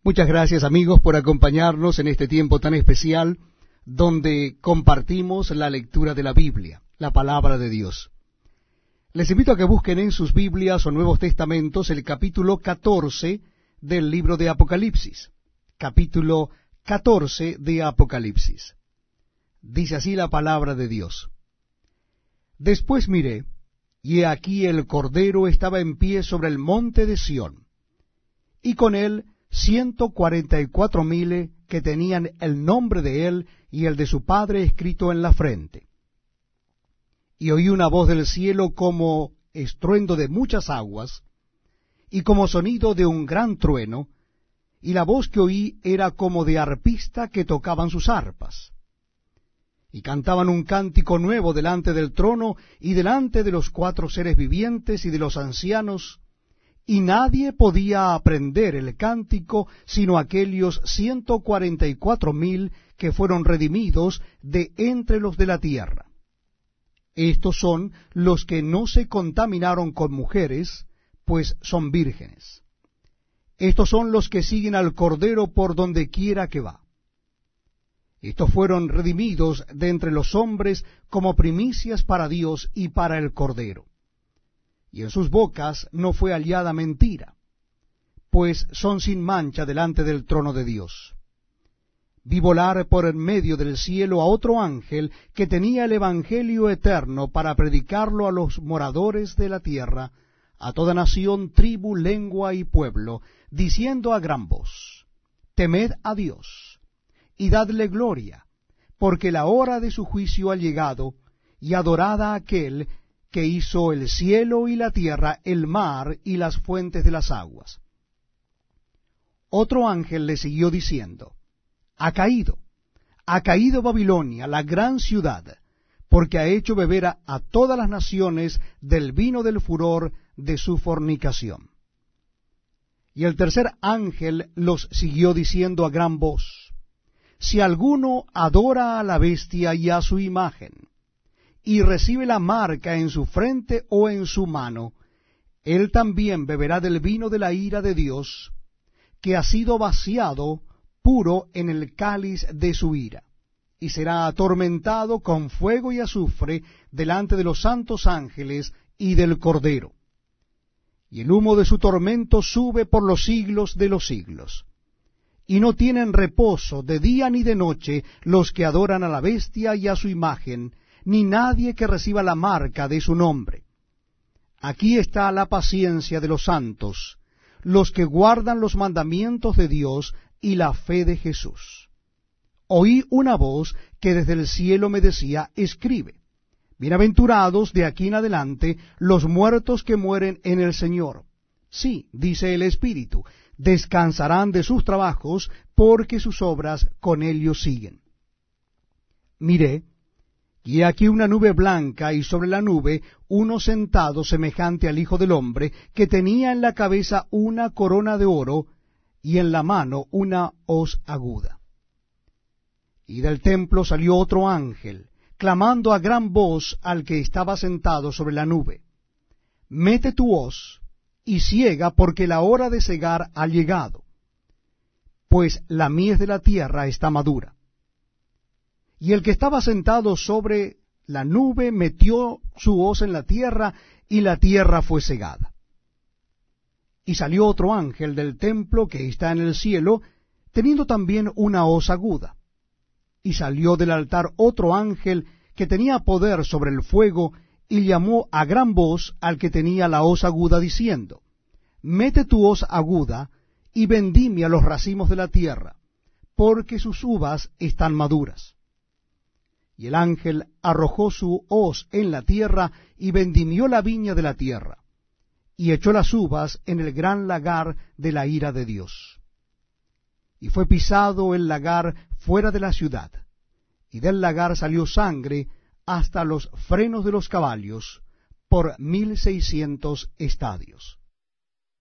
Muchas gracias, amigos, por acompañarnos en este tiempo tan especial donde compartimos la lectura de la Biblia, la palabra de Dios. Les invito a que busquen en sus Biblias o Nuevos Testamentos el capítulo 14 del libro de Apocalipsis. Capítulo 14 de Apocalipsis. Dice así la palabra de Dios. Después miré, y he aquí el Cordero estaba en pie sobre el monte de Sión, y con él 144,000 que tenían el nombre de él y el de su Padre escrito en la frente. Y oí una voz del cielo como estruendo de muchas aguas, y como sonido de un gran trueno, y la voz que oí era como de arpista que tocaban sus arpas. Y cantaban un cántico nuevo delante del trono, y delante de los 4 seres vivientes y de los ancianos, y nadie podía aprender el cántico, sino aquellos 144,000 que fueron redimidos de entre los de la tierra. Estos son los que no se contaminaron con mujeres, pues son vírgenes. Estos son los que siguen al Cordero por donde quiera que va. Estos fueron redimidos de entre los hombres como primicias para Dios y para el Cordero. Y en sus bocas no fue hallada mentira, pues son sin mancha delante del trono de Dios. Vi volar por en medio del cielo a otro ángel que tenía el evangelio eterno para predicarlo a los moradores de la tierra, a toda nación, tribu, lengua y pueblo, diciendo a gran voz: Temed a Dios, y dadle gloria, porque la hora de su juicio ha llegado, y adorad a aquel que hizo el cielo y la tierra, el mar y las fuentes de las aguas. Otro ángel le siguió diciendo: ha caído Babilonia, la gran ciudad, porque ha hecho beber a todas las naciones del vino del furor de su fornicación. Y el tercer ángel los siguió diciendo a gran voz: si alguno adora a la bestia y a su imagen, y recibe la marca en su frente o en su mano, él también beberá del vino de la ira de Dios, que ha sido vaciado puro en el cáliz de su ira, y será atormentado con fuego y azufre delante de los santos ángeles y del Cordero. Y el humo de su tormento sube por los siglos de los siglos. Y no tienen reposo de día ni de noche los que adoran a la bestia y a su imagen, ni nadie que reciba la marca de su nombre. Aquí está la paciencia de los santos, los que guardan los mandamientos de Dios y la fe de Jesús. Oí una voz que desde el cielo me decía: escribe, bienaventurados de aquí en adelante los muertos que mueren en el Señor. Sí, dice el Espíritu, descansarán de sus trabajos, porque sus obras con ellos siguen. Miré, y aquí una nube blanca, y sobre la nube uno sentado semejante al Hijo del Hombre, que tenía en la cabeza una corona de oro, y en la mano una hoz aguda. Y del templo salió otro ángel, clamando a gran voz al que estaba sentado sobre la nube: mete tu hoz y siega, porque la hora de segar ha llegado, pues la mies de la tierra está madura. Y el que estaba sentado sobre la nube metió su hoz en la tierra, y la tierra fue segada. Y salió otro ángel del templo que está en el cielo, teniendo también una hoz aguda. Y salió del altar otro ángel que tenía poder sobre el fuego, y llamó a gran voz al que tenía la hoz aguda, diciendo: mete tu hoz aguda, y vendimia los racimos de la tierra, porque sus uvas están maduras. Y el ángel arrojó su hoz en la tierra, y vendimió la viña de la tierra, y echó las uvas en el gran lagar de la ira de Dios. Y fue pisado el lagar fuera de la ciudad, y del lagar salió sangre hasta los frenos de los caballos, por 1,600 estadios.